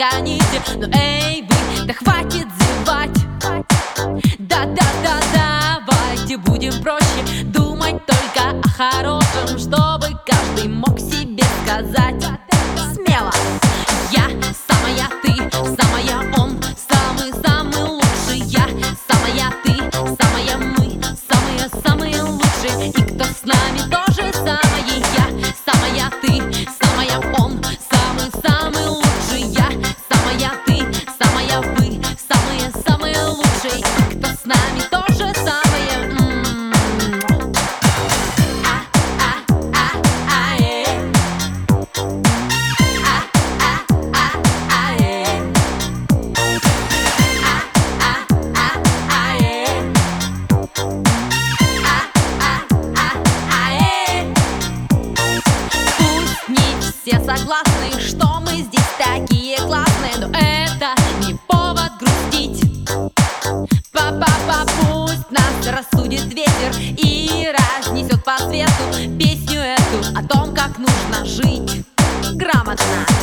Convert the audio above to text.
гоните. Но эй вы, да хватит зевать. Да-да-да, давайте будем проще думать только о хорошем, чтобы каждый мог себе сказать смело: я самая, ты самая, он самый-самый лучший. Я самая, ты самая, мы самые-самые лучшие. И кто с нами тоже самое. Я самая, ты самая, он самый-самый лучший. Я самая, ты самая, вы самые-самые лучшие. И кто с нами тоже самое. Все согласны, что мы здесь такие классные, но это не повод грустить. Па-па-па, пусть нас рассудит ветер и разнесет по свету песню эту о том, как нужно жить грамотно.